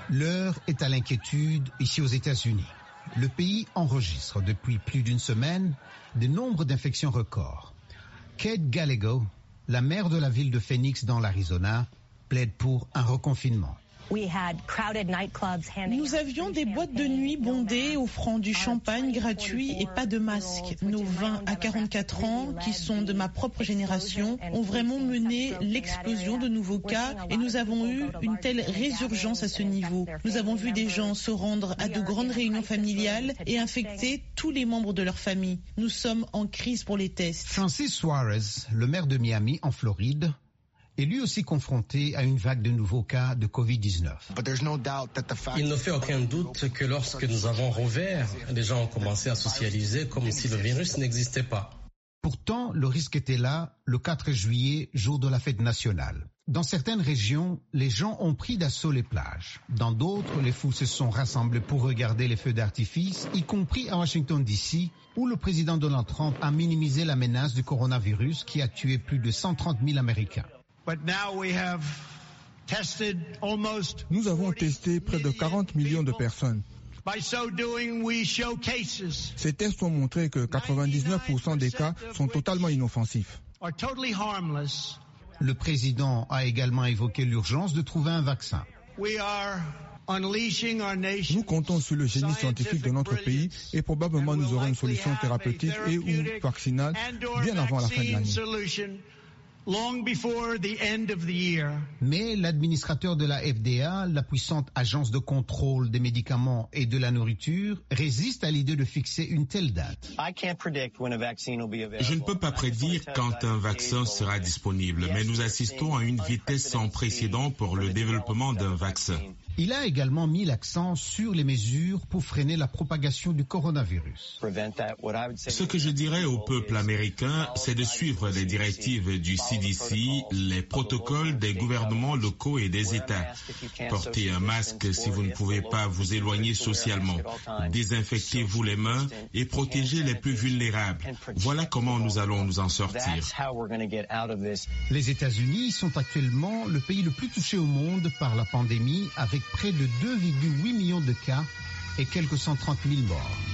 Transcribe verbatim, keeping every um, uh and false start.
L'heure est à l'inquiétude ici aux États-Unis. Le pays enregistre depuis plus d'une semaine des nombres d'infections records. Kate Gallego, la maire de la ville de Phoenix dans l'Arizona, plaide pour un reconfinement. Nous avions des boîtes de nuit bondées offrant du champagne gratuit et pas de masque. Nos vingt à quarante-quatre ans, qui sont de ma propre génération, ont vraiment mené l'explosion de nouveaux cas et nous avons eu une telle résurgence à ce niveau. Nous avons vu des gens se rendre à de grandes réunions familiales et infecter tous les membres de leur famille. Nous sommes en crise pour les tests. Francis Suarez, le maire de Miami en Floride, est lui aussi confronté à une vague de nouveaux cas de covid dix-neuf. Il ne fait aucun doute que lorsque nous avons rouvert, les gens ont commencé à socialiser comme si le virus n'existait pas. Pourtant, le risque était là le quatre juillet, jour de la fête nationale. Dans certaines régions, les gens ont pris d'assaut les plages. Dans d'autres, les foules se sont rassemblées pour regarder les feux d'artifice, y compris à Washington D C, où le président Donald Trump a minimisé la menace du coronavirus qui a tué plus de cent trente mille Américains. Nous avons testé près de quarante millions de personnes. Ces tests ont montré que quatre-vingt-dix-neuf pour cent des cas sont totalement inoffensifs. Le président a également évoqué l'urgence de trouver un vaccin. Nous comptons sur le génie scientifique de notre pays et probablement nous aurons une solution thérapeutique et ou vaccinale bien avant la fin de l'année. Mais l'administrateur de la F D A, la puissante agence de contrôle des médicaments et de la nourriture, résiste à l'idée de fixer une telle date. Je ne peux pas prédire quand un vaccin sera disponible, mais nous assistons à une vitesse sans précédent pour le développement d'un vaccin. Il a également mis l'accent sur les mesures pour freiner la propagation du coronavirus. Ce que je dirais au peuple américain, c'est de suivre les directives du C D C, les protocoles des gouvernements locaux et des États. Portez un masque si vous ne pouvez pas vous éloigner socialement. Désinfectez-vous les mains et protégez les plus vulnérables. Voilà comment nous allons nous en sortir. Les États-Unis sont actuellement le pays le plus touché au monde par la pandémie, avec près de deux virgule huit millions de cas et quelques cent trente mille morts.